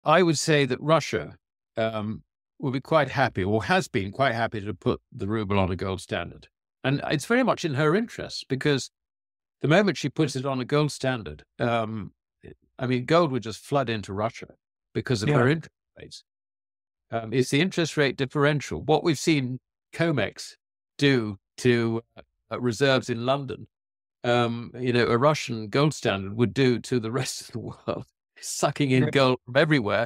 I would say that Russia um, will be quite happy, or has been quite happy, to put the ruble on a gold standard. And it's very much in her interest because the moment she puts it on a gold standard, I mean, gold would just flood into Russia because of her Yeah. interest rates. It's the interest rate differential. What we've seen COMEX do to reserves in London, a Russian gold standard would do to the rest of the world, sucking in Yeah. gold from everywhere.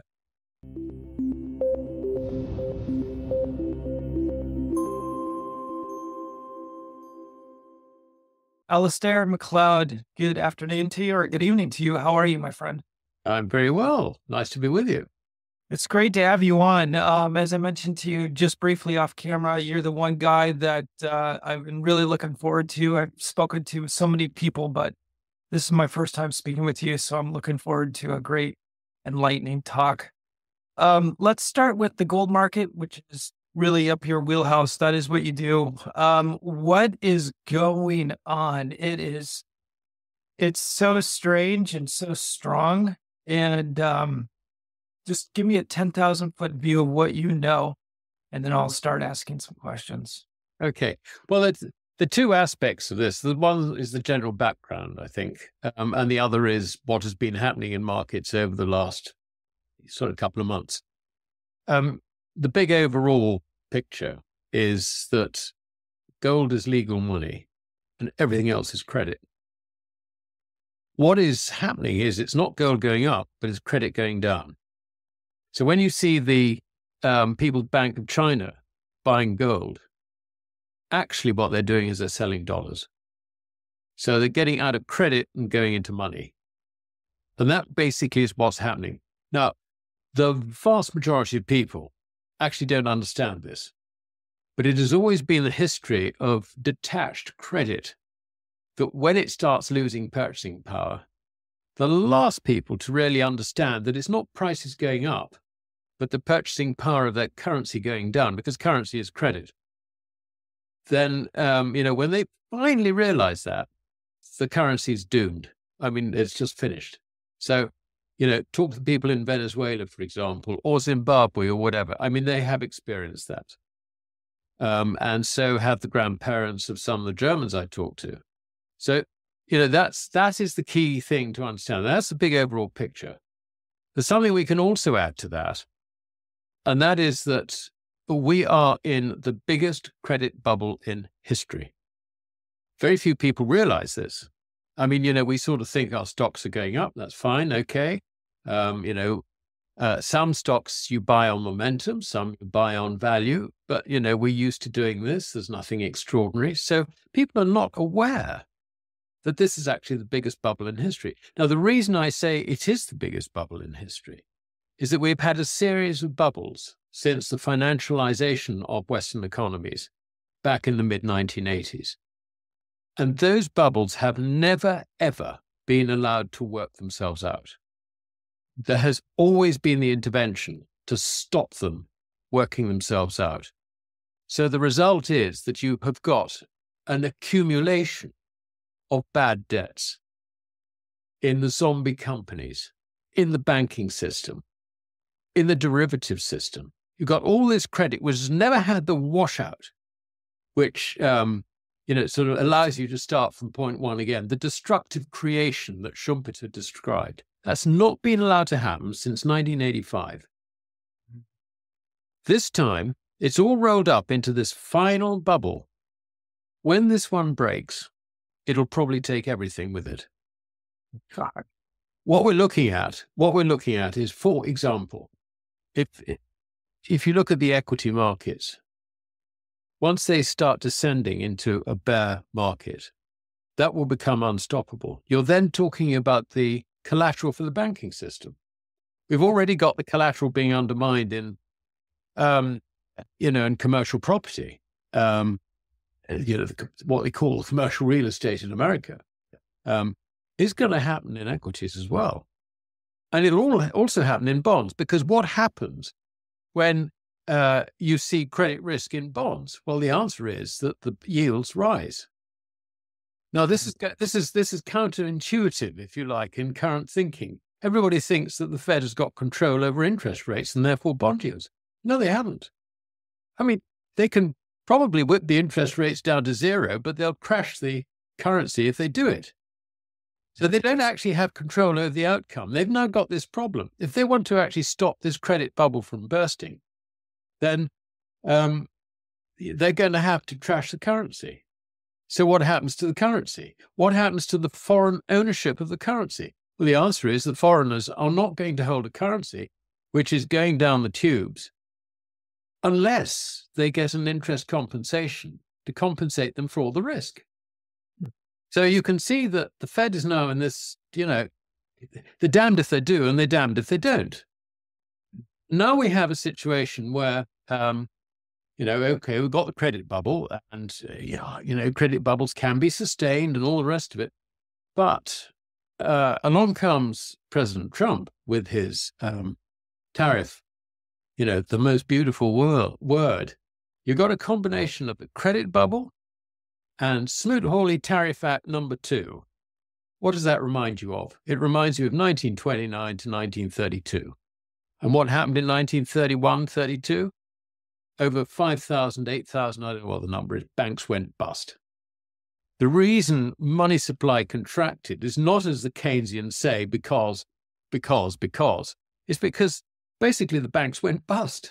Alistair McLeod, good afternoon to you or good evening to you. How are you, my friend? I'm very well. Nice to be with you. It's great to have you on. As I mentioned to you just briefly off camera, you're the one guy that I've been really looking forward to. I've spoken to so many people, but this is my first time speaking with you, so I'm looking forward to a great enlightening talk. Let's start with the gold market, which is really up your wheelhouse. That is what you do. What is going on? It's so strange and so strong. And just give me a 10,000-foot view of what you know, and then I'll start asking some questions. Okay. Well, it's the two aspects of this. The one is the general background, I think, and the other is what has been happening in markets over the last sort of couple of months. The big overall picture is that gold is legal money and everything else is credit. What is happening is it's not gold going up, but it's credit going down. So when you see the People's Bank of China buying gold, actually what they're doing is they're selling dollars. So they're getting out of credit and going into money. And that basically is what's happening. Now, the vast majority of people actually don't understand this, but it has always been the history of detached credit that when it starts losing purchasing power, the last people to really understand that it's not prices going up, but the purchasing power of that currency going down, because currency is credit. Then, when they finally realize that, the currency is doomed. I mean, it's just finished. So, talk to the people in Venezuela, for example, or Zimbabwe or whatever. I mean, they have experienced that. And so have the grandparents of some of the Germans I talked to. So, that is the key thing to understand. That's the big overall picture. There's something we can also add to that, and that is that we are in the biggest credit bubble in history. Very few people realize this. I mean, we sort of think our stocks are going up. That's fine. Okay. Some stocks you buy on momentum, some you buy on value, but, we're used to doing this. There's nothing extraordinary. So people are not aware that this is actually the biggest bubble in history. Now, the reason I say it is the biggest bubble in history is that we've had a series of bubbles since the financialization of Western economies back in the mid-1980s. And those bubbles have never, ever been allowed to work themselves out. There has always been the intervention to stop them working themselves out. So the result is that you have got an accumulation of bad debts in the zombie companies, in the banking system, in the derivative system. You've got all this credit which has never had the washout, which sort of allows you to start from point one again. The destructive creation that Schumpeter described, that's not been allowed to happen since 1985. This time, it's all rolled up into this final bubble. When this one breaks, it'll probably take everything with it. What we're looking at is, for example, if you look at the equity markets, once they start descending into a bear market, that will become unstoppable. You're then talking about the collateral for the banking system. We've already got the collateral being undermined in commercial property, what they call commercial real estate in America, is going to happen in equities as well. And it'll also happen in bonds, because what happens when you see credit risk in bonds? Well, the answer is that the yields rise. Now, this is counterintuitive, if you like, in current thinking. everybody thinks that the Fed has got control over interest rates and therefore bond yields. No, they haven't. I mean, they can probably whip the interest rates down to zero, but they'll crash the currency if they do it. So they don't actually have control over the outcome. They've now got this problem. If they want to actually stop this credit bubble from bursting, then they're going to have to trash the currency. So what happens to the currency? What happens to the foreign ownership of the currency? Well, the answer is that foreigners are not going to hold a currency which is going down the tubes unless they get an interest compensation to compensate them for all the risk. So you can see that the Fed is now in this, they're damned if they do and they're damned if they don't. Now we have a situation where, okay, we've got the credit bubble and, credit bubbles can be sustained and all the rest of it. But along comes President Trump with his tariff, the most beautiful word. You've got a combination of the credit bubble and Smoot-Hawley Tariff Act number 2. What does that remind you of? It reminds you of 1929 to 1932. And what happened in 1931, 32? Over 5,000, 8,000, I don't know what the number is, banks went bust. The reason money supply contracted is not, as the Keynesians say, because. It's because basically the banks went bust.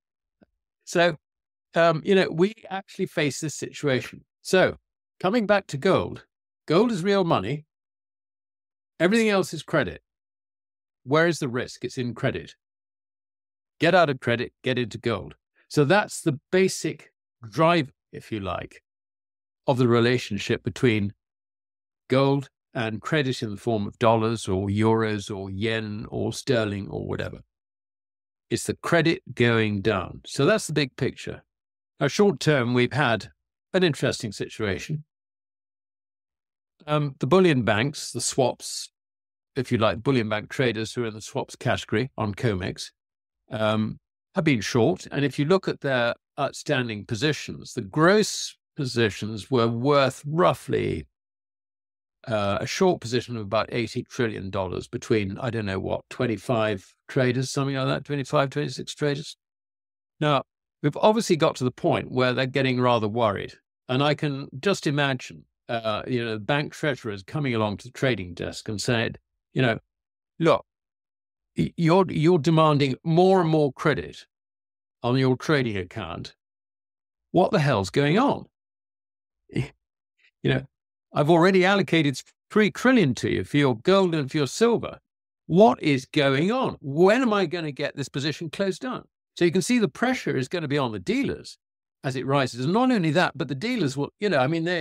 So, we actually face this situation. So, coming back to gold is real money. Everything else is credit. Where is the risk? It's in credit. Get out of credit, get into gold. So that's the basic drive, if you like, of the relationship between gold and credit in the form of dollars or euros or yen or sterling or whatever. It's the credit going down. So that's the big picture. Now, short term, we've had an interesting situation. The bullion banks, the swaps, if you like, bullion bank traders who are in the swaps category on COMEX, have been short. And if you look at their outstanding positions, the gross positions were worth roughly a short position of about $80 trillion between, 25 traders, something like that, 25, 26 traders. Now, we've obviously got to the point where they're getting rather worried. And I can just imagine, bank treasurers coming along to the trading desk and saying, look, you're demanding more and more credit on your trading account. What the hell's going on? I've already allocated $3 trillion to you for your gold and for your silver. What is going on? When am I going to get this position closed down? So you can see the pressure is going to be on the dealers as it rises. And not only that, but the dealers will, they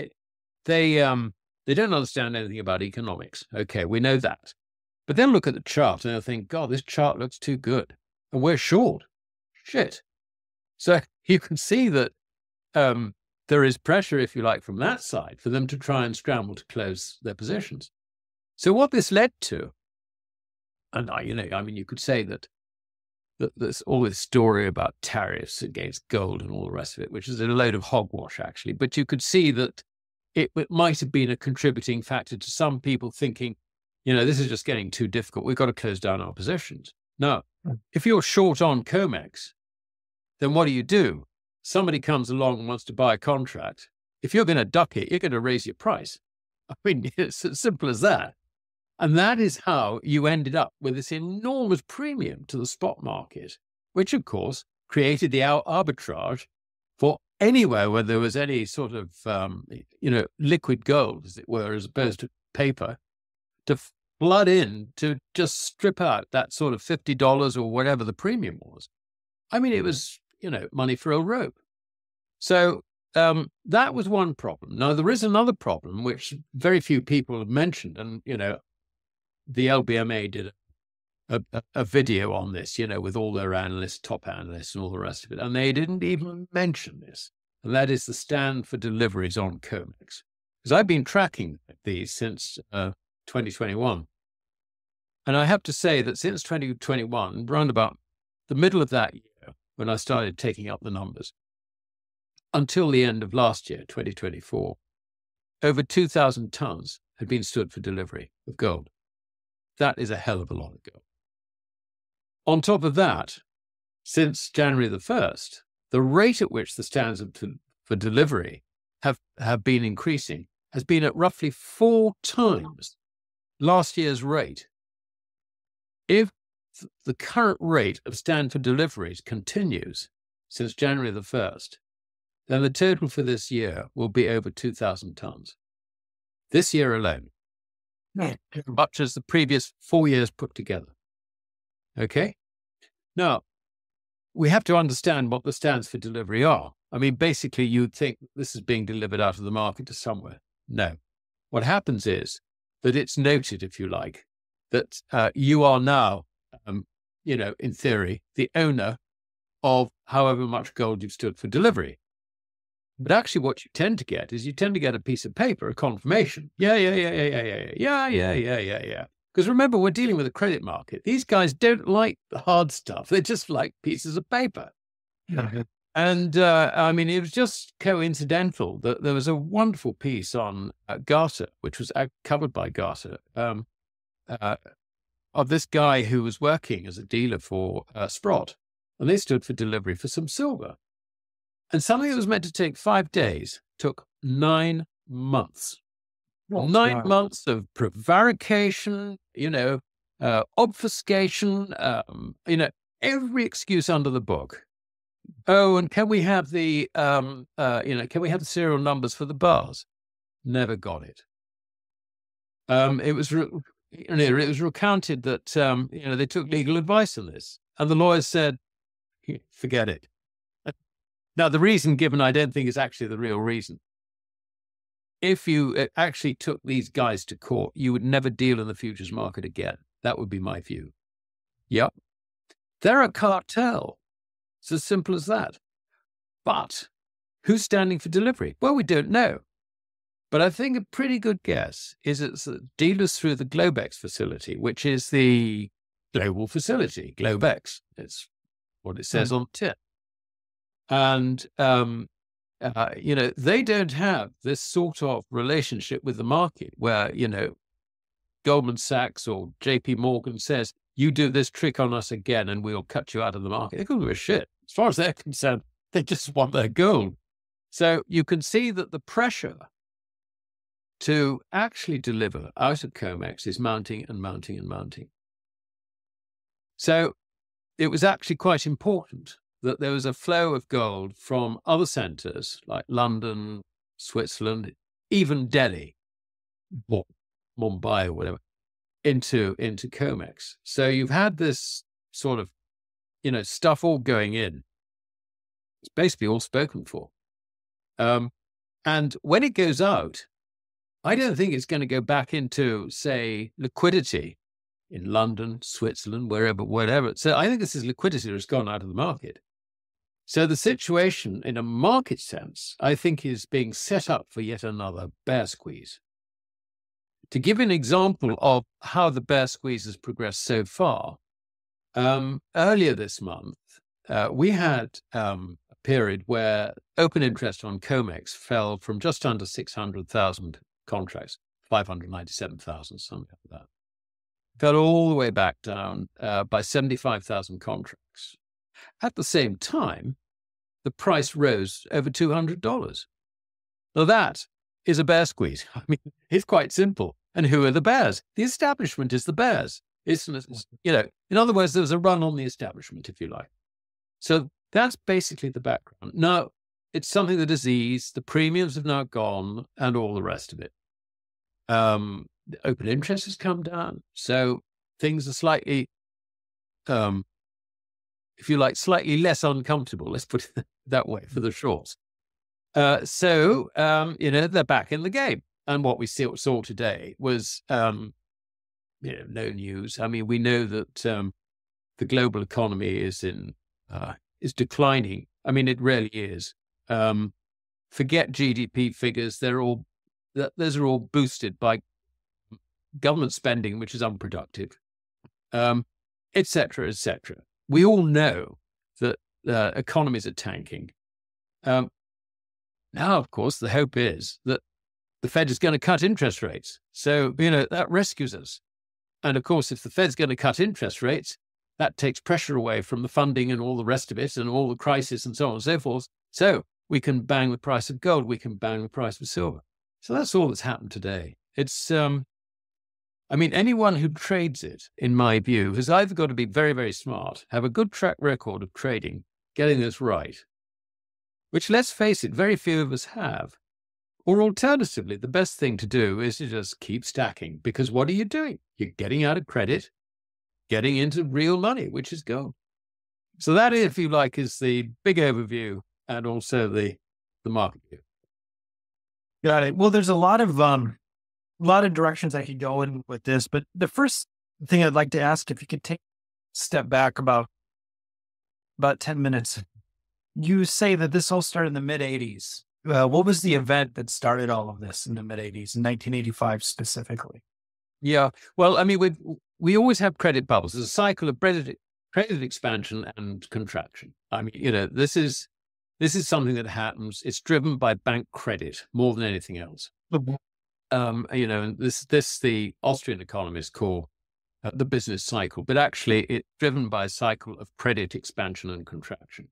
don't understand anything about economics. Okay, we know that. But then look at the chart and they'll think, God, this chart looks too good. And we're short. Shit. So you can see that there is pressure, if you like, from that side for them to try and scramble to close their positions. So what this led to, and you could say that there's all this story about tariffs against gold and all the rest of it, which is a load of hogwash, actually. But you could see that it might have been a contributing factor to some people thinking, this is just getting too difficult. We've got to close down our positions. Now, if you're short on COMEX, then what do? Somebody comes along and wants to buy a contract. If you're going to duck it, you're going to raise your price. I mean, it's as simple as that. And that is how you ended up with this enormous premium to the spot market, which, of course, created the arbitrage for anywhere where there was any sort of, liquid gold, as it were, as opposed to paper, to flood in to just strip out that sort of $50 or whatever the premium was. I mean, it was, money for a rope. So that was one problem. Now, there is another problem, which very few people have mentioned. And, the LBMA did a video on this, with all their analysts, top analysts and all the rest of it. And they didn't even mention this. And that is the stand for deliveries on COMEX. Because I've been tracking these since 2021. And I have to say that since 2021, around about the middle of that year, when I started taking up the numbers, until the end of last year, 2024, over 2,000 tons had been stood for delivery of gold. That is a hell of a lot of gold. On top of that, since January the 1st, the rate at which the stands for delivery have been increasing has been at roughly 4 times last year's rate. If the current rate of stand for deliveries continues since January the 1st, then the total for this year will be over 2,000 tons. This year alone, much as the previous 4 years put together. Okay? Now, we have to understand what the stands for delivery are. I mean, basically, you'd think this is being delivered out of the market to somewhere. No. What happens is that it's noted, if you like, that you are now, in theory, the owner of however much gold you've stood for delivery. But actually what you tend to get is a piece of paper, a confirmation. Yeah. Because remember, we're dealing with a credit market. These guys don't like the hard stuff. They just like pieces of paper. Yeah. And it was just coincidental that there was a wonderful piece on Garter, which was covered by Garter, of this guy who was working as a dealer for Sprott. And they stood for delivery for some silver. And something that was meant to take 5 days took 9 months. 9 months of prevarication, obfuscation, every excuse under the book. Oh, and can we have the serial numbers for the bars? Never got it. It was recounted that they took legal advice on this, and the lawyers said, "Forget it." Now, the reason given, I don't think is actually the real reason. If you actually took these guys to court, you would never deal in the futures market again. That would be my view. Yep. They're a cartel. It's as simple as that. But who's standing for delivery? Well, we don't know. But I think a pretty good guess is it's dealers through the Globex facility, which is the global facility, Globex. It's what it says on the tin. And, they don't have this sort of relationship with the market where, Goldman Sachs or JP Morgan says, you do this trick on us again and we'll cut you out of the market. They couldn't give a shit. As far as they're concerned, they just want their gold. So you can see that the pressure to actually deliver out of COMEX is mounting and mounting and mounting. So it was actually quite important that there was a flow of gold from other centers like London, Switzerland, even Delhi, or Mumbai or whatever, into COMEX. So you've had this sort of, stuff all going in. It's basically all spoken for. And when it goes out, I don't think it's going to go back into, say, liquidity in London, Switzerland, wherever. So I think this is liquidity that's gone out of the market. So the situation in a market sense, I think, is being set up for yet another bear squeeze. To give an example of how the bear squeeze has progressed so far, earlier this month, we had a period where open interest on COMEX fell from just under 600,000 contracts, 597,000, something like that. Fell all the way back down by 75,000 contracts. At the same time, the price rose over $200. Now that is a bear squeeze. I mean, it's quite simple. And who are the bears? The establishment is the bears. In other words, there was a run on the establishment, if you like. So that's basically the background. Now, it's something that has eased. The premiums have now gone and all the rest of it. The open interest has come down. So things are slightly, if you like, slightly less uncomfortable. Let's put it that way for the shorts. So they're back in the game. And what we saw today was, no news. I mean, we know that the global economy is declining. I mean, it really is. Forget GDP figures. Those are all boosted by government spending, which is unproductive, et cetera, et cetera. We all know that economies are tanking. Now, of course, the hope is that the Fed is going to cut interest rates. So, that rescues us. And of course, if the Fed's going to cut interest rates, that takes pressure away from the funding and all the rest of it and all the crisis and so on and so forth. So we can bang the price of gold. We can bang the price of silver. So that's all that's happened today. It's, anyone who trades it, in my view, has either got to be very, very smart, have a good track record of trading, getting this right, which, let's face it, very few of us have. Or alternatively, the best thing to do is to just keep stacking, because what are you doing? You're getting out of credit, getting into real money, which is gold. So that, if you like, is the big overview and also the market view. Got it. Well, there's a lot of directions I could go in with this, but the first thing I'd like to ask, if you could take a step back about 10 minutes. You say that this all started in the mid 80s. What was the event that started all of this in the mid 80s, in 1985 specifically? Yeah. Well, we always have credit bubbles. There's a cycle of credit expansion and contraction. This is something that happens. It's driven by bank credit more than anything else. Mm-hmm. This the Austrian economists call the business cycle, but actually it's driven by a cycle of credit expansion and contraction.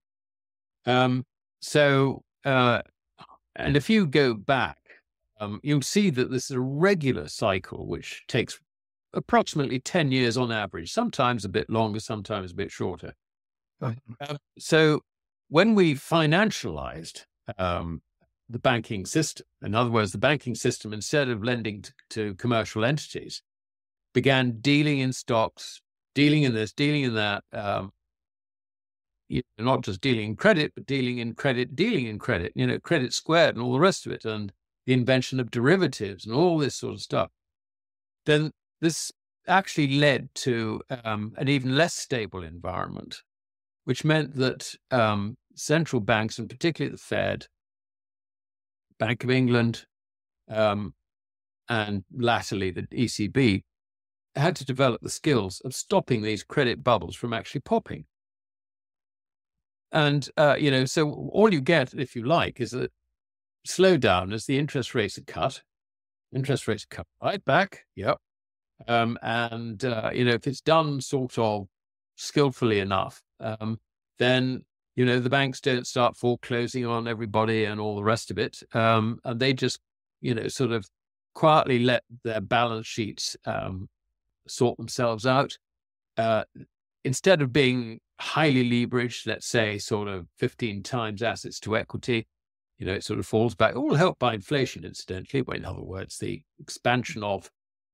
And if you go back, you'll see that this is a regular cycle, which takes approximately 10 years on average, sometimes a bit longer, sometimes a bit shorter. So when we financialized the banking system, in other words, the banking system, instead of lending to commercial entities, began dealing in stocks, dealing in this, dealing in that, not just dealing in credit, but dealing in credit, credit squared and all the rest of it, and the invention of derivatives and all this sort of stuff. Then this actually led to an even less stable environment, which meant that central banks, and particularly the Fed, Bank of England, and latterly the ECB, had to develop the skills of stopping these credit bubbles from actually popping. And, so all you get, if you like, is a slowdown as the interest rates are cut. Interest rates are cut right back. Yep. If it's done sort of skillfully enough, then, the banks don't start foreclosing on everybody and all the rest of it. And they just, sort of quietly let their balance sheets sort themselves out. Instead of being highly leveraged, let's say sort of 15 times assets to equity, it sort of falls back, all helped by inflation, incidentally. But in other words, the expansion of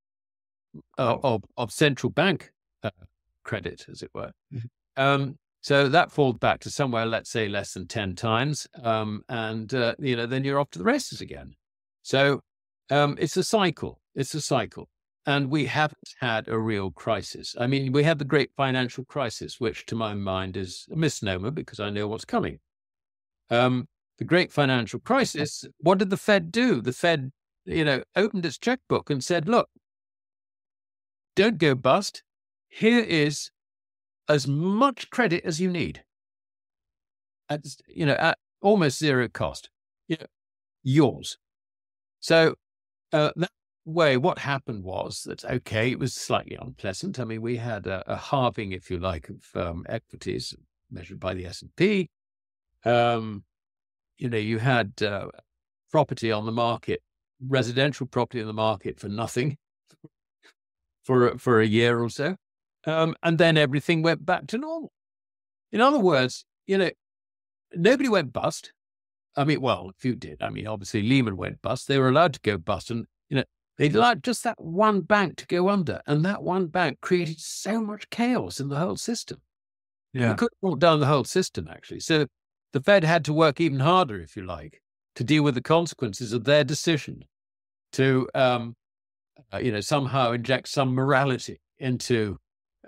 central bank credit, as it were. Mm-hmm. So that falls back to somewhere, let's say, less than 10 times. Then you're off to the races again. So it's a cycle. And we haven't had a real crisis. We had the great financial crisis, which to my mind is a misnomer because I know what's coming. The great financial crisis, what did the Fed do? The Fed, opened its checkbook and said, look, don't go bust. Here is as much credit as you need at almost zero cost, yours. So that way, what happened was that, it was slightly unpleasant. We had a halving, if you like, of equities measured by the S&P. You had property on the market, residential property on the market for nothing for a year or so. And then everything went back to normal. In other words, nobody went bust. A few did. Obviously Lehman went bust. They were allowed to go bust, and they'd allowed just that one bank to go under, and that one bank created so much chaos in the whole system. Yeah, you couldn't brought down the whole system, actually. So the Fed had to work even harder, if you like, to deal with the consequences of their decision to, somehow inject some morality into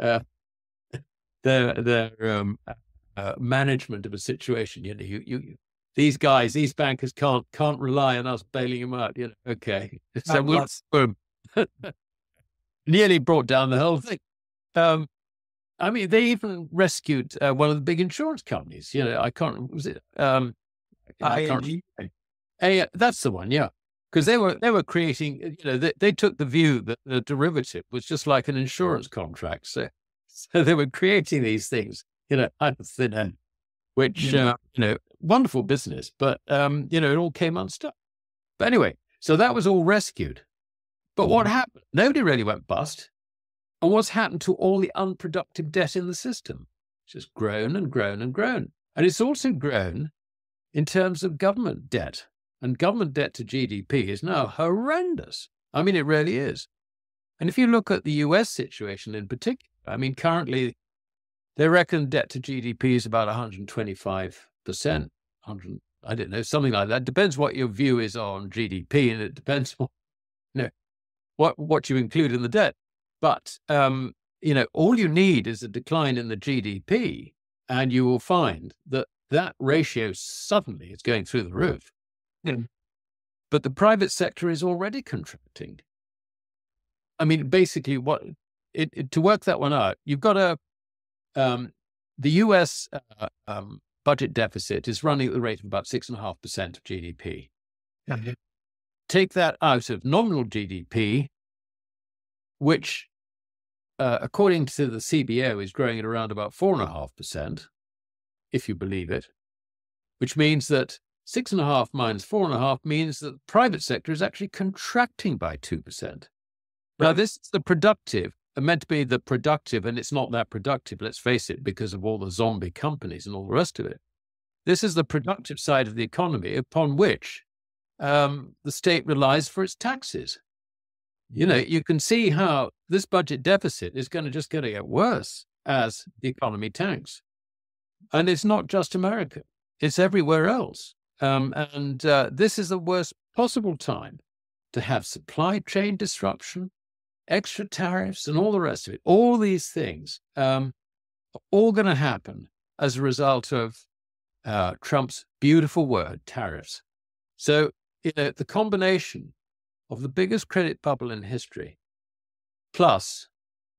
their management of a situation. These bankers can't rely on us bailing them out. Okay. So boom. Nearly brought down the whole thing. They even rescued one of the big insurance companies. Was it? ING? That's the one. Yeah. because they were creating, they took the view that the derivative was just like an insurance contract. So they were creating these things, out of thin air, which, wonderful business, but, it all came unstuck. But anyway, so that was all rescued. But what happened? Nobody really went bust. And what's happened to all the unproductive debt in the system? It's just grown and grown and grown. And it's also grown in terms of government debt. And government debt to GDP is now horrendous. I mean, it really is. And if you look at the US situation in particular, I mean, currently they reckon debt to GDP is about 125%. I don't know, something like that. Depends what your view is on GDP, and it depends what you include in the debt. But, all you need is a decline in the GDP, and you will find that ratio suddenly is going through the roof. But the private sector is already contracting. I mean, basically, to work that one out, you've got the US budget deficit is running at the rate of about 6.5% of GDP. Take that out of nominal GDP, which, according to the CBO, is growing at around about 4.5%, if you believe it, which means that 6.5 minus 4.5 means that the private sector is actually contracting by 2%. Now, this is the productive, meant to be the productive, and it's not that productive, let's face it, because of all the zombie companies and all the rest of it. This is the productive side of the economy upon which the state relies for its taxes. You can see how this budget deficit is going to get worse as the economy tanks. And it's not just America, it's everywhere else. This is the worst possible time to have supply chain disruption, extra tariffs, and all the rest of it. All these things are all going to happen as a result of Trump's beautiful word, tariffs. So, the combination of the biggest credit bubble in history, plus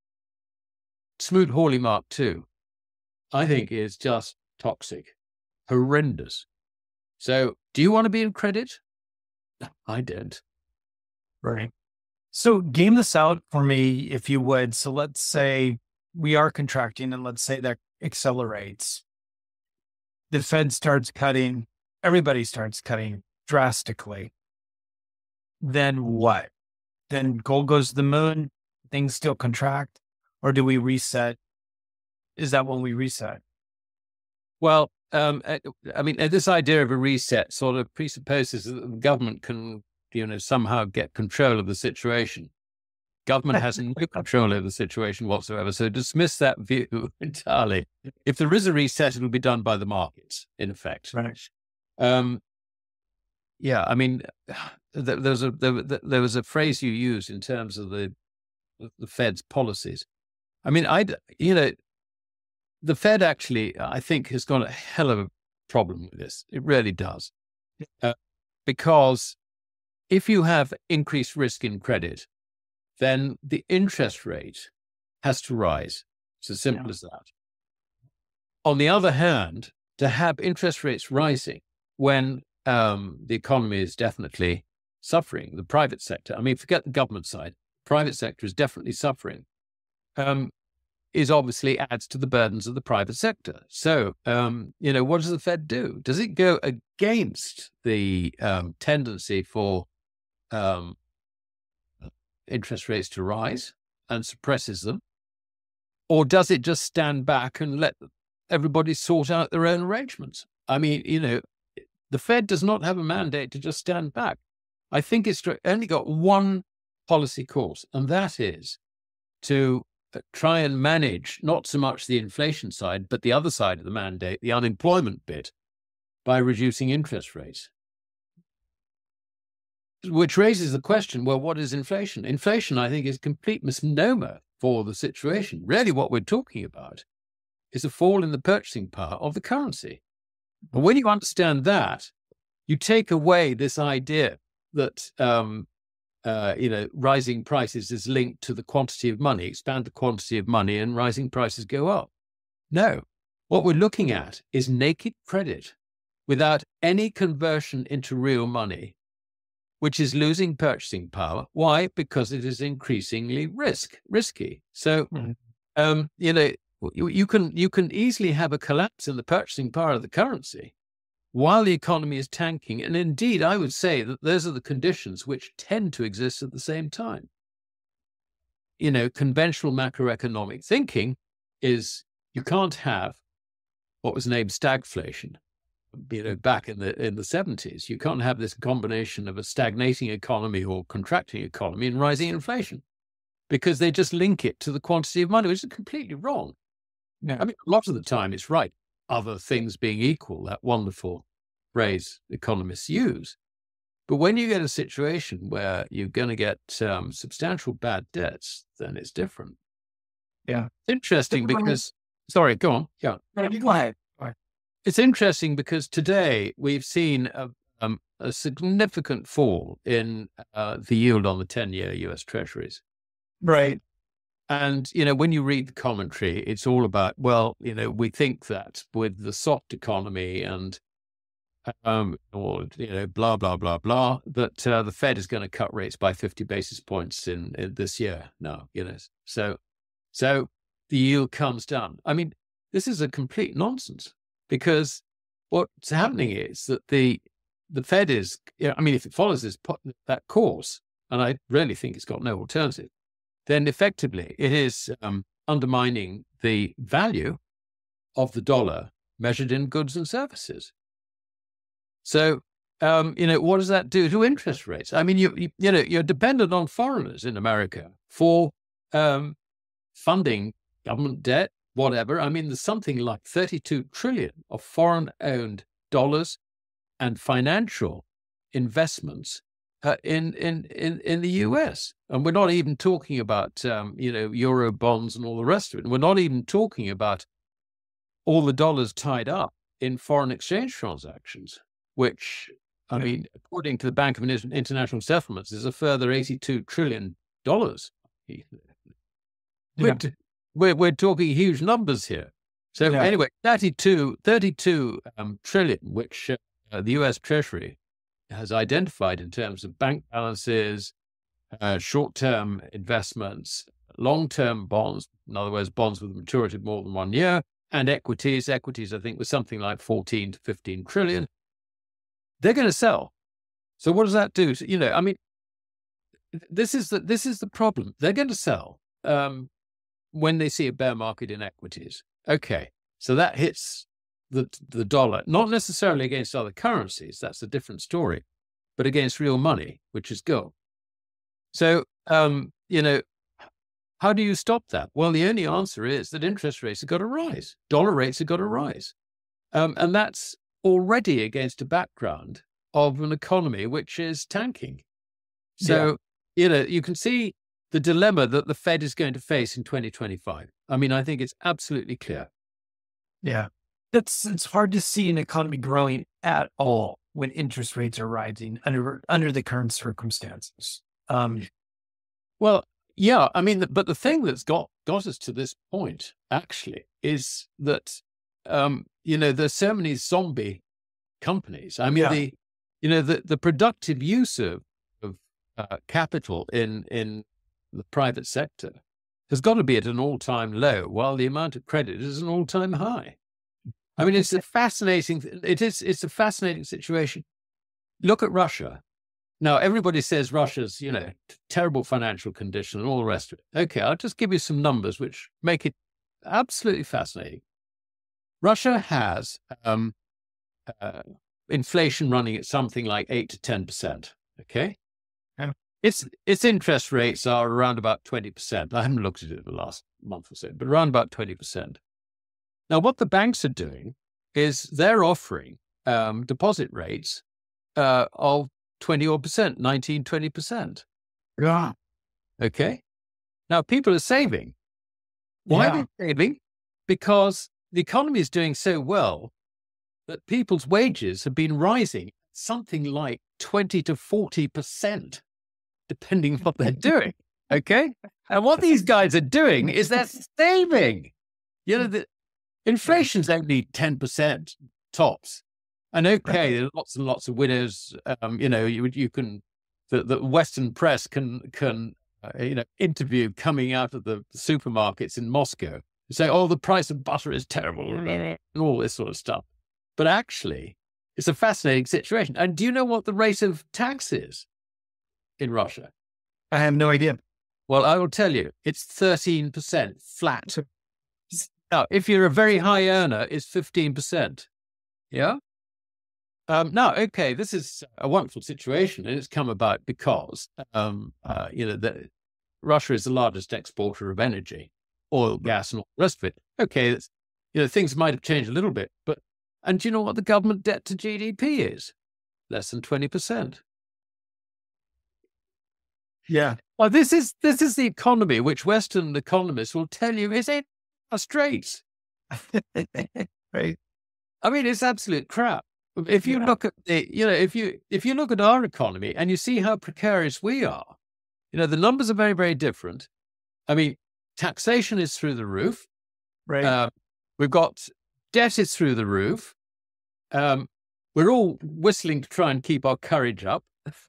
Smoot-Hawley Mark II, I think is just toxic, horrendous. So, do you want to be in credit? No, I don't. Right. So game this out for me, if you would. So let's say we are contracting, and let's say that accelerates. The Fed starts cutting, everybody starts cutting drastically. Then what? Then gold goes to the moon, things still contract, or do we reset? Is that when we reset? Well, this idea of a reset sort of presupposes that the government can, somehow get control of the situation. Government has no control over the situation whatsoever. So dismiss that view entirely. If there is a reset, it'll be done by the markets, in effect. Right. There was a phrase you used in terms of the Fed's policies. I mean, the Fed actually, I think, has got a hell of a problem with this. It really does. Because if you have increased risk in credit, then the interest rate has to rise. It's as simple as that. On the other hand, to have interest rates rising when the economy is definitely suffering, the private sector, forget the government side, private sector is definitely suffering, is obviously adds to the burdens of the private sector. So, what does the Fed do? Does it go against the tendency for interest rates to rise and suppresses them? Or does it just stand back and let everybody sort out their own arrangements? The Fed does not have a mandate to just stand back. I think it's only got one policy course, and that is to try and manage not so much the inflation side, but the other side of the mandate, the unemployment bit, by reducing interest rates. Which raises the question, well, what is inflation? Inflation, I think, is a complete misnomer for the situation. Really, what we're talking about is a fall in the purchasing power of the currency. But when you understand that, you take away this idea that rising prices is linked to the quantity of money, expand the quantity of money, and rising prices go up. No, what we're looking at is naked credit without any conversion into real money. which is losing purchasing power. Why? Because it is increasingly risky. So, you can easily have a collapse in the purchasing power of the currency while the economy is tanking. And indeed, I would say that those are the conditions which tend to exist at the same time. Conventional macroeconomic thinking is you can't have what was named stagflation, back in the 70s. You can't have this combination of a stagnating economy or contracting economy and rising inflation, because they just link it to the quantity of money, which is completely wrong. Yeah. I mean, a lot of the time it's right. Other things being equal, that wonderful phrase economists use. But when you get a situation where you're going to get substantial bad debts, then it's different. Yeah. Interesting because, sorry, go on. Yeah. You go ahead. It's interesting because today we've seen a significant fall in the yield on the 10-year US Treasuries. Right. And, when you read the commentary, it's all about, we think that with the soft economy and, blah, blah, blah, blah, that the Fed is going to cut rates by 50 basis points in this year. No, so the yield comes down. I mean, this is a complete nonsense, because what's happening is that the Fed is, if it follows that course, and I really think it's got no alternative, then effectively it is undermining the value of the dollar measured in goods and services. So, what does that do to interest rates? I mean, you're dependent on foreigners in America for funding government debt, whatever. I mean, there's something like 32 trillion of foreign-owned dollars and financial investments in the US. And we're not even talking about, Euro bonds and all the rest of it. And we're not even talking about all the dollars tied up in foreign exchange transactions, which, I mean, according to the Bank of International Settlements, is a further $82 trillion. We're talking huge numbers here. So anyway, 32 trillion, which the US Treasury has identified in terms of bank balances, short-term investments, long-term bonds, in other words, bonds with a maturity of more than 1 year, and equities. Equities, I think, was something like 14 to 15 trillion. They're going to sell. So what does that do? This is the problem. They're going to sell when they see a bear market in equities. Okay, so that hits the dollar, not necessarily against other currencies. That's a different story, but against real money, which is gold. So, how do you stop that? Well, the only answer is that interest rates have got to rise. Dollar rates have got to rise. And that's already against a background of an economy which is tanking. So, you can see the dilemma that the Fed is going to face in 2025. I mean, I think it's absolutely clear. Yeah. It's hard to see an economy growing at all when interest rates are rising under the current circumstances. Well, yeah, I mean, but the thing that's got us to this point actually is that there's so many zombie companies. I mean, the productive use of capital in the private sector has got to be at an all-time low, while the amount of credit is an all-time high. I mean, it's a fascinating situation. Look at Russia. Now, everybody says Russia's, terrible financial condition and all the rest of it. Okay, I'll just give you some numbers which make it absolutely fascinating. Russia has inflation running at something like 8 to 10%. Okay. Yeah. Its interest rates are around about 20%. I haven't looked at it the last month or so, but around about 20%. Now, what the banks are doing is they're offering deposit rates of 20%, 19, 20%. Yeah. Okay. Now, people are saving. Why are they saving? Because the economy is doing so well that people's wages have been rising something like 20 to 40%, depending on what they're doing. Okay. And what these guys are doing is they're saving. The inflation's only 10% tops. And okay, there are lots and lots of winners. You can the Western press can interview coming out of the supermarkets in Moscow and say, "Oh, the price of butter is terrible," and all this sort of stuff. But actually, it's a fascinating situation. And do you know what the rate of tax is in Russia? I have no idea. Well, I will tell you, it's 13% flat. Now, if you're a very high earner, it's 15%. Yeah. Now, okay, this is a wonderful situation, and it's come about because, Russia is the largest exporter of energy, oil, gas, and all the rest of it. Okay, things might have changed a little bit, and do you know what the government debt to GDP is? Less than 20%. Yeah. Well, this is the economy which Western economists will tell you is in a straits. Right. I mean, it's absolute crap. If you look at if you look at our economy and you see how precarious we are, the numbers are very, very different. I mean, taxation is through the roof. Right. We've got debt is through the roof. We're all whistling to try and keep our courage up.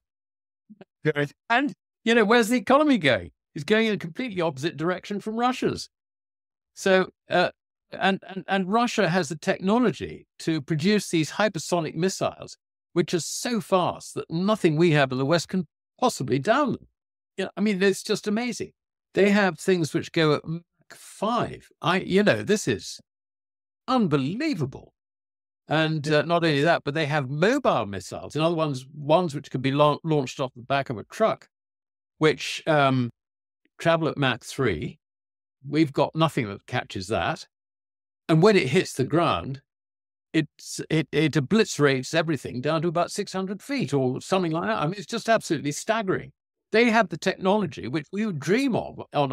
Good. And where's the economy going? It's going in a completely opposite direction from Russia's. So, and Russia has the technology to produce these hypersonic missiles, which are so fast that nothing we have in the West can possibly down them. I mean, it's just amazing. They have things which go at Mach 5. This is unbelievable. And not only that, but they have mobile missiles. In other words, ones which can be launched off the back of a truck, which travel at Mach 3. We've got nothing that catches that. And when it hits the ground, it obliterates everything down to about 600 feet or something like that. I mean, it's just absolutely staggering. They have the technology which we would dream of on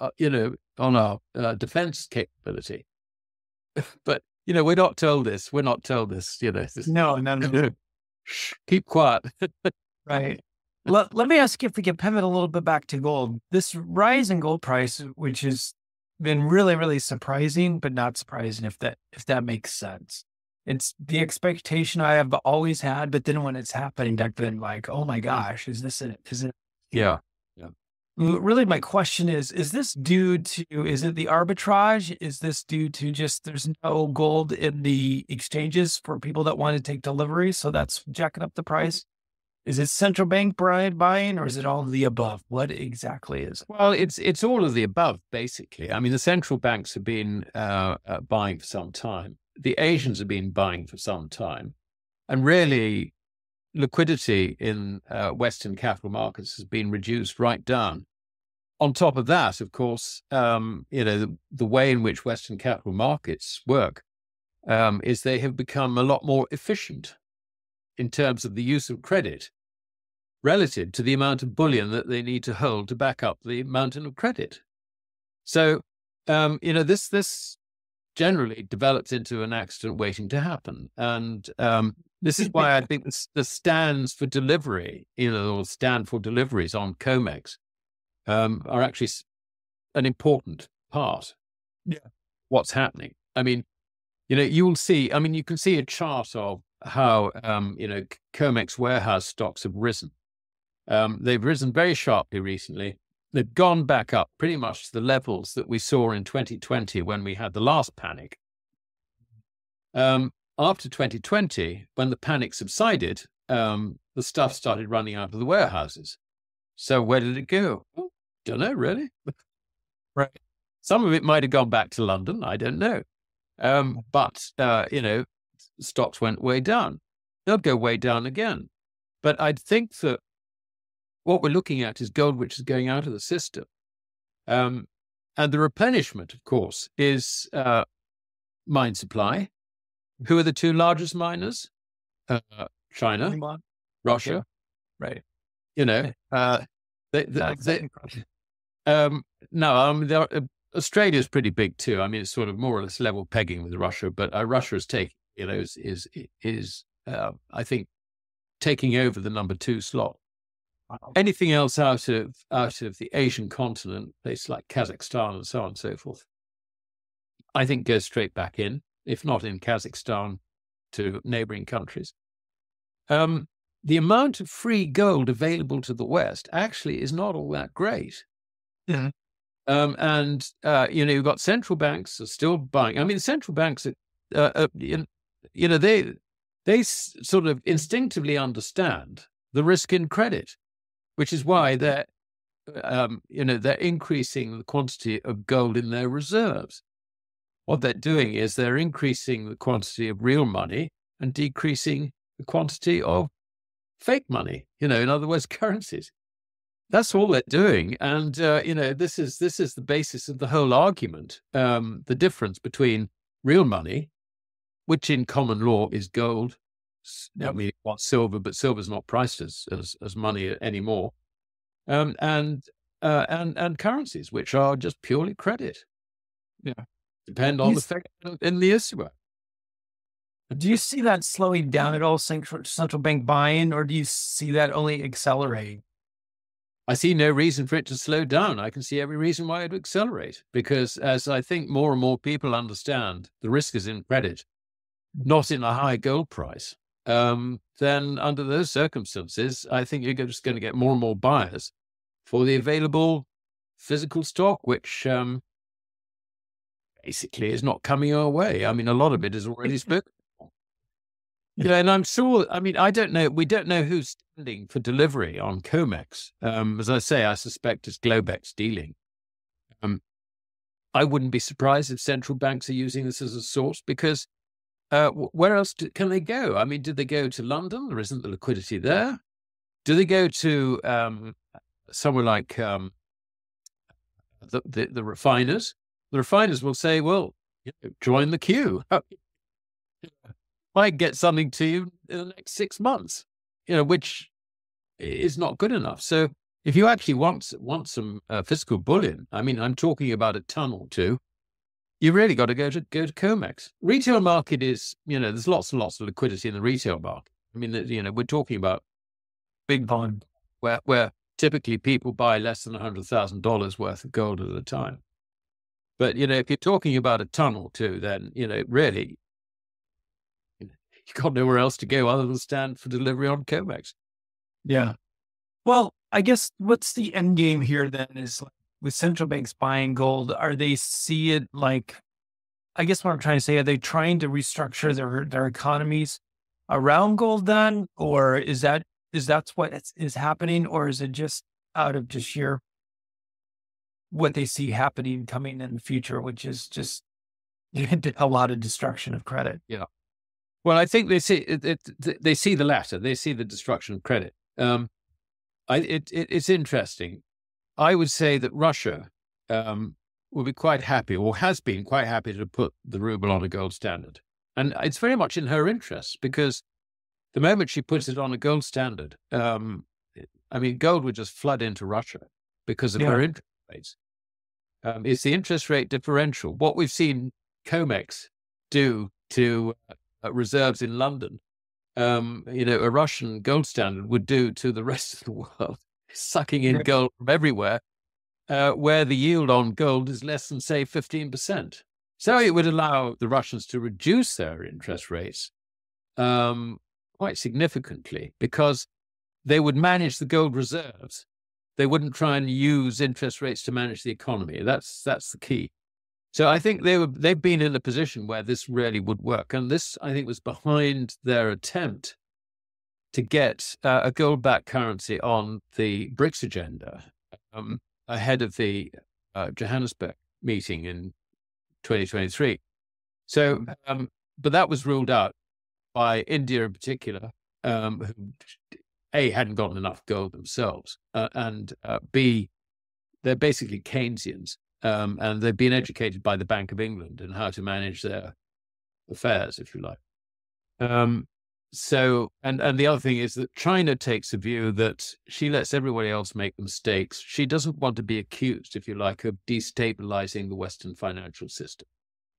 our defense capability. But, we're not told this. We're not told this, No. Shh, keep quiet. Right. Let me ask you if we can pivot a little bit back to gold. This rise in gold price, which has been really, really surprising, but not surprising if that makes sense. It's the expectation I have always had, but then when it's happening, I've been like, oh my gosh, is this it? Is it? Yeah. Really, my question is this due to, is it the arbitrage? Is this due to just there's no gold in the exchanges for people that want to take delivery? So that's jacking up the price? Is it central bank buying, or is it all of the above? What exactly is it? Well, it's all of the above, basically. I mean, the central banks have been buying for some time. The Asians have been buying for some time. And really, liquidity in Western capital markets has been reduced right down. On top of that, of course, the way in which Western capital markets work is they have become a lot more efficient in terms of the use of credit relative to the amount of bullion that they need to hold to back up the mountain of credit. So, this generally develops into an accident waiting to happen. And this is why I think the stands for delivery, or stand for deliveries on COMEX are actually an important part of what's happening. I mean, you can see a chart of how, COMEX warehouse stocks have risen. They've risen very sharply recently. They've gone back up pretty much to the levels that we saw in 2020 when we had the last panic. After 2020, when the panic subsided, the stuff started running out of the warehouses. So where did it go? Oh, don't know, really. Right. Some of it might have gone back to London. I don't know. But stocks went way down. They'll go way down again. But I think that what we're looking at is gold which is going out of the system. And the replenishment, of course, is mine supply. Who are the two largest miners? China, Russia. Right. Australia is pretty big too. I mean, it's sort of more or less level pegging with Russia, but Russia is taking, I think, taking over the number 2 slot. Wow. Anything else out of the Asian continent, places like Kazakhstan and so on and so forth, I think goes straight back in, if not in Kazakhstan, to neighboring countries. the amount of free gold available to the West actually is not all that great. Yeah. You've got central banks are still buying. I mean, central banks, they sort of instinctively understand the risk in credit, which is why they're increasing the quantity of gold in their reserves. What they're doing is they're increasing the quantity of real money and decreasing the quantity of fake money. In other words, currencies. That's all they're doing, and this is the basis of the whole argument. The difference between real money, which in common law is gold. I mean, it's silver, but silver's not priced as money anymore. And currencies, which are just purely credit. Yeah, depend on the fact in the issuer. Do you see that slowing down at all, central bank buying, or do you see that only accelerating? I see no reason for it to slow down. I can see every reason why it would accelerate, because as I think more and more people understand, the risk is in credit, not in a high gold price. Then under those circumstances, I think you're just going to get more and more buyers for the available physical stock, which basically is not coming our way. I mean, a lot of it is already spoken. And I'm sure, I don't know, we don't know who's standing for delivery on COMEX. As I say, I suspect it's Globex dealing. I wouldn't be surprised if central banks are using this as a source, because where else can they go? I mean, did they go to London? There isn't the liquidity there. Do they go to somewhere like the refiners? The refiners will say, well, join the queue. Might get something to you in the next 6 months, which is not good enough. So if you actually want some fiscal bullion, I'm talking about a ton or two, you really got to go to COMEX. Retail market is, there's lots and lots of liquidity in the retail market. We're talking about big bond where typically people buy less than $100,000 worth of gold at a time. But, if you're talking about a ton or two, then, really, you got nowhere else to go other than stand for delivery on COMEX. Yeah. Well, I guess what's the end game here then is, with central banks buying gold, are they see it like, I guess what I'm trying to say, are they trying to restructure their economies around gold then? Or is that what is happening? Or is it just out of just sheer what they see happening coming in the future, which is just a lot of destruction of credit? Yeah. Well, I think they see they see the latter. They see the destruction of credit. It's interesting. I would say that Russia will be quite happy, or has been quite happy, to put the ruble on a gold standard, and it's very much in her interest, because the moment she puts it on a gold standard, gold would just flood into Russia because of her interest rates. It's the interest rate differential. What we've seen COMEX do to reserves in London, a Russian gold standard would do to the rest of the world, sucking in gold from everywhere, where the yield on gold is less than, say, 15%. So it would allow the Russians to reduce their interest rates quite significantly, because they would manage the gold reserves. They wouldn't try and use interest rates to manage the economy. That's the key. So I think they've been in a position where this really would work. And this, I think, was behind their attempt to get a gold-backed currency on the BRICS agenda ahead of the Johannesburg meeting in 2023. So, but that was ruled out by India in particular, who A, hadn't gotten enough gold themselves, and B, they're basically Keynesians. And they've been educated by the Bank of England in how to manage their affairs, if you like. So the other thing is that China takes a view that she lets everybody else make mistakes. She doesn't want to be accused, if you like, of destabilizing the Western financial system,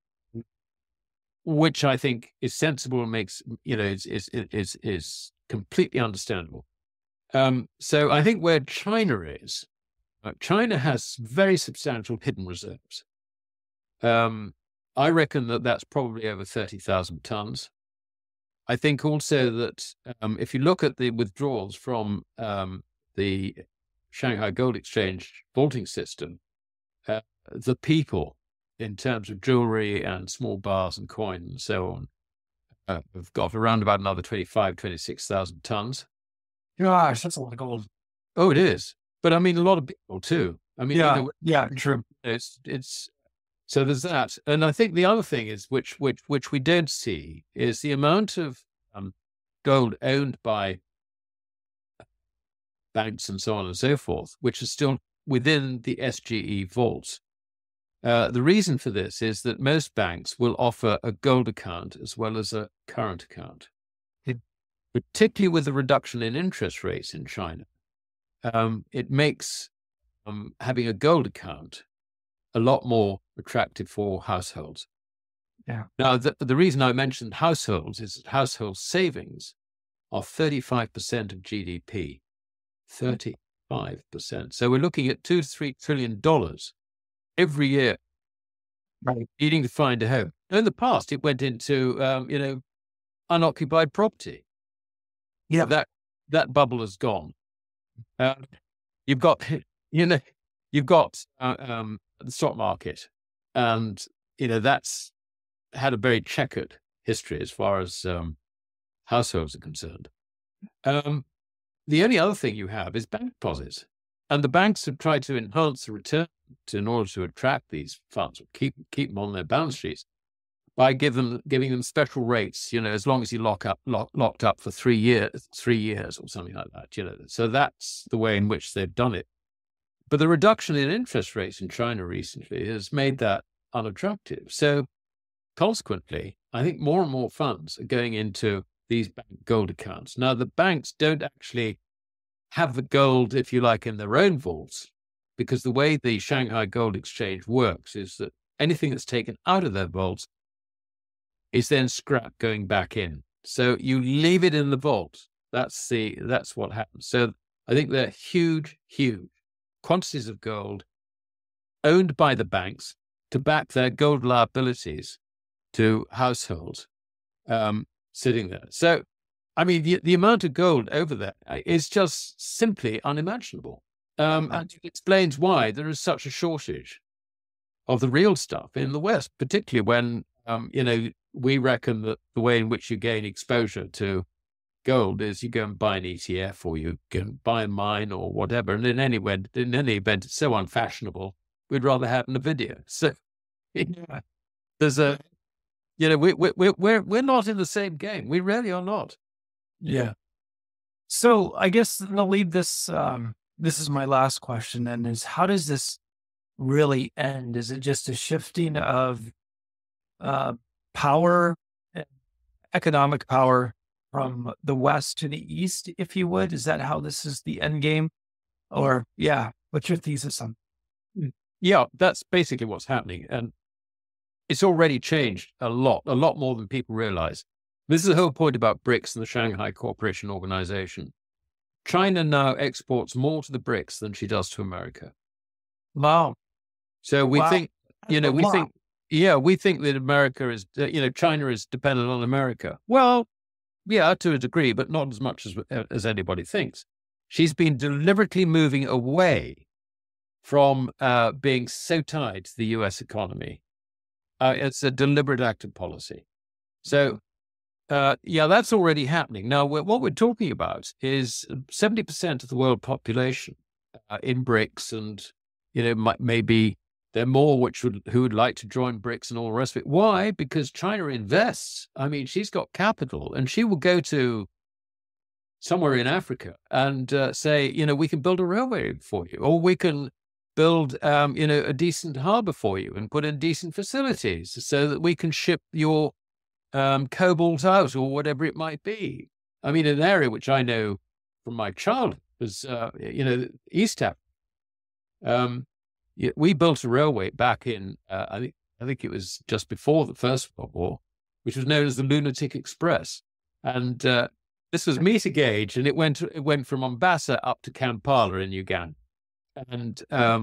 which I think is sensible and makes, is completely understandable. So I think where China is, China has very substantial hidden reserves. I reckon that's probably over 30,000 tons. I think also that if you look at the withdrawals from the Shanghai Gold Exchange vaulting system, the people in terms of jewelry and small bars and coins and so on have got around about another 26,000 tons. Gosh, that's a lot of gold. Oh, it is. But I mean, a lot of people too. I mean, yeah, true. It's so there's that. And I think the other thing is, which we don't see, is the amount of gold owned by banks and so on and so forth, which is still within the SGE vaults. The reason for this is that most banks will offer a gold account as well as a current account. Particularly with the reduction in interest rates in China, it makes having a gold account a lot more attractive for households. Yeah. Now, the reason I mentioned households is that household savings are 35% of GDP. 35%. So we're looking at $2 to $3 trillion every year, needing to find a home. In the past, it went into unoccupied property. Yeah, that bubble has gone. You've got the stock market, and that's had a very checkered history as far as households are concerned. The only other thing you have is bank deposits, and the banks have tried to enhance the return in order to attract these funds, or keep them on their balance sheets, by giving them special rates, as long as you locked up for 3 years or something like that, So that's the way in which they've done it. But the reduction in interest rates in China recently has made that unattractive. So consequently, I think more and more funds are going into these bank gold accounts. Now, the banks don't actually have the gold, if you like, in their own vaults, because the way the Shanghai Gold Exchange works is that anything that's taken out of their vaults is then scrap going back in. So you leave it in the vault. That's what happens. So I think they're huge quantities of gold owned by the banks to back their gold liabilities to households sitting there. So, I mean, the amount of gold over there is just simply unimaginable. And it explains why there is such a shortage of the real stuff in the West, particularly when, we reckon that the way in which you gain exposure to gold is you go and buy an ETF, or you can buy a mine or whatever. And in any event, it's so unfashionable. We'd rather have NVIDIA. So there's we're not in the same game. We really are not. Yeah. So I guess I'll leave this. This is my last question, then, is how does this really end? Is it just a shifting of power, economic power, from the West to the East, if you would? Is that how this is the end game? Or, what's your thesis on? Yeah, that's basically what's happening. And it's already changed a lot more than people realize. This is the whole point about BRICS and the Shanghai Cooperation Organization. China now exports more to the BRICS than she does to America. Wow. So we think that America is, China is dependent on America. Well, yeah, to a degree, but not as much as anybody thinks. She's been deliberately moving away from being so tied to the US economy. It's a deliberate act of policy. So, that's already happening. Now, what we're talking about is 70% of the world population in BRICS, and, maybe there are more who would like to join BRICS and all the rest of it. Why? Because China invests. I mean, she's got capital, and she will go to somewhere in Africa and say, we can build a railway for you, or we can build, a decent harbor for you and put in decent facilities so that we can ship your cobalt out, or whatever it might be. I mean, an area which I know from my childhood was, East Africa. We built a railway back in, I think it was just before the First World War, which was known as the Lunatic Express. And this was meter gauge, and it went from Mombasa up to Kampala in Uganda. And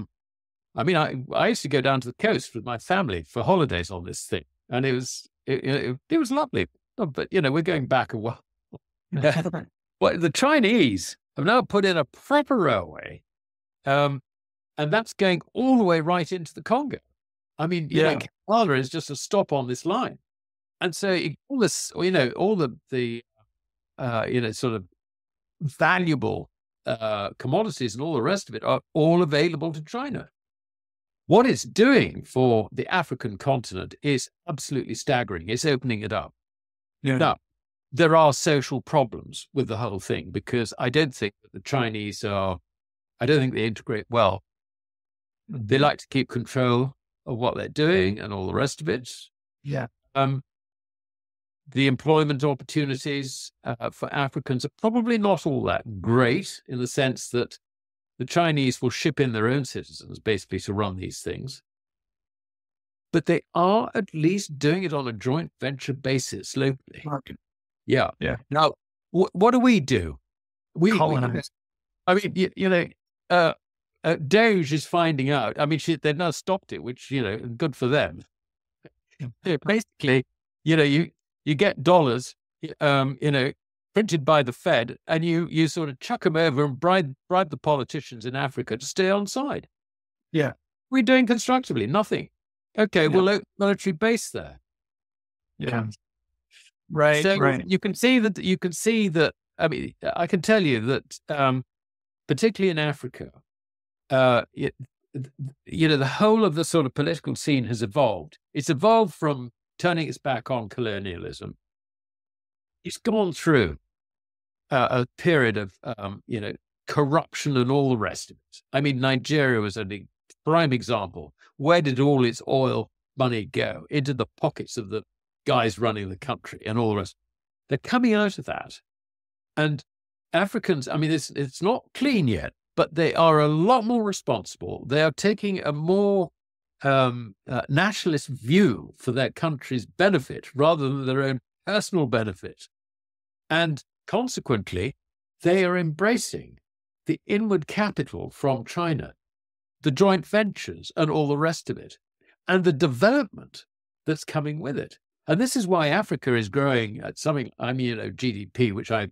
I used to go down to the coast with my family for holidays on this thing, and it was lovely. but we're going back a while. Well, the Chinese have now put in a proper railway, and that's going all the way right into the Congo. I mean, Kampala is just a stop on this line, and so all this, all the sort of valuable commodities and all the rest of it are all available to China. What it's doing for the African continent is absolutely staggering. It's opening it up. Yeah. Now, there are social problems with the whole thing because I don't think that the Chinese I don't think they integrate well. They like to keep control of what they're doing and all the rest of it. Yeah. The employment opportunities for Africans are probably not all that great in the sense that the Chinese will ship in their own citizens basically to run these things. But they are at least doing it on a joint venture basis locally. Yeah. Yeah. Now, what do? Colonize. Doge is finding out. I mean, they've now stopped it, which, good for them. Basically, you get dollars, printed by the Fed, and you sort of chuck them over and bribe the politicians in Africa to stay on side. Yeah. We're doing constructively nothing. Okay, we'll open military base there. Yeah. Right. So right. you can see that. I mean, I can tell you that, particularly in Africa, the whole of the sort of political scene has evolved. It's evolved from turning its back on colonialism. It's gone through a period of, corruption and all the rest of it. I mean, Nigeria was a prime example. Where did all its oil money go? Into the pockets of the guys running the country and all the rest. They're coming out of that. And Africans, I mean, it's not clean yet, but they are a lot more responsible. They are taking a more nationalist view for their country's benefit rather than their own personal benefit. And consequently, they are embracing the inward capital from China, the joint ventures and all the rest of it, and the development that's coming with it. And this is why Africa is growing at something, GDP, which I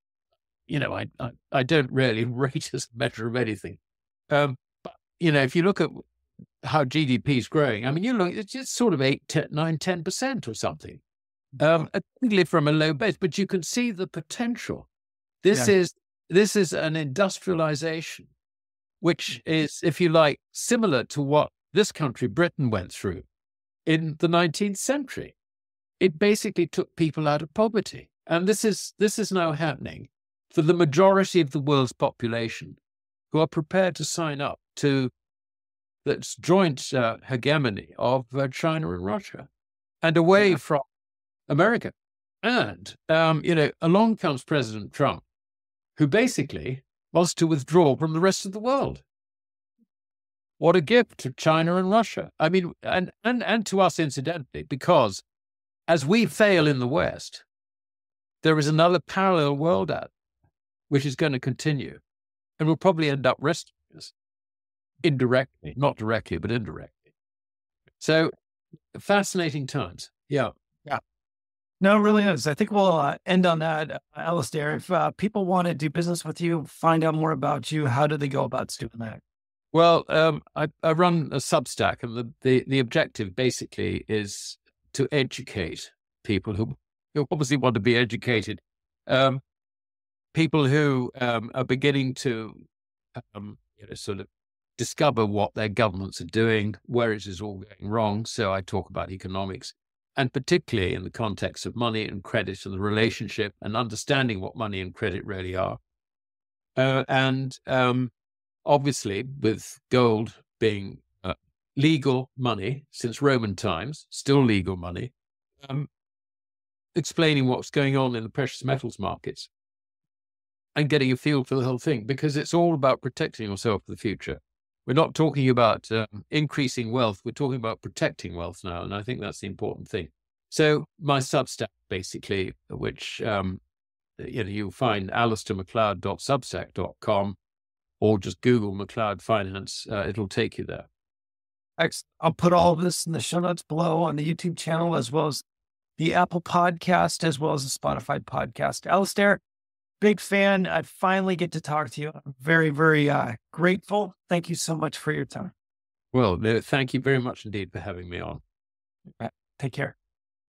don't really rate as a measure of anything. But, if you look at how GDP is growing, I mean, it's just sort of 8, 10, 9, 10% or something. Particularly from a low base, but you can see the potential. This is an industrialization, which is, if you like, similar to what this country, Britain, went through in the 19th century. It basically took people out of poverty. And this is now happening for the majority of the world's population who are prepared to sign up to that joint hegemony of China and Russia and away from America. And, along comes President Trump, who basically wants to withdraw from the rest of the world. What a gift to China and Russia. I mean, and to us, incidentally, because as we fail in the West, there is another parallel world out, which is going to continue and will probably end up rescuing us indirectly, not directly, but indirectly. So fascinating times. Yeah. Yeah. No, it really is. I think we'll end on that, Alistair. If people want to do business with you, find out more about you, how do they go about doing that? Well, I run a Substack, and the objective basically is to educate people who obviously want to be educated, people who are beginning to sort of discover what their governments are doing, where it is all going wrong. So I talk about economics, and particularly in the context of money and credit and the relationship and understanding what money and credit really are. Obviously, with gold being legal money since Roman times, still legal money, explaining what's going on in the precious metals markets and getting a feel for the whole thing, because it's all about protecting yourself for the future. We're not talking about increasing wealth. We're talking about protecting wealth now. And I think that's the important thing. So my Substack, basically, which you'll find alistairmcleod.substack.com, or just Google McLeod Finance. It'll take you there. Excellent. I'll put all of this in the show notes below on the YouTube channel, as well as the Apple podcast, as well as the Spotify podcast. Alistair, big fan. I finally get to talk to you. I'm very, very grateful. Thank you so much for your time. Well, thank you very much indeed for having me on. Take care.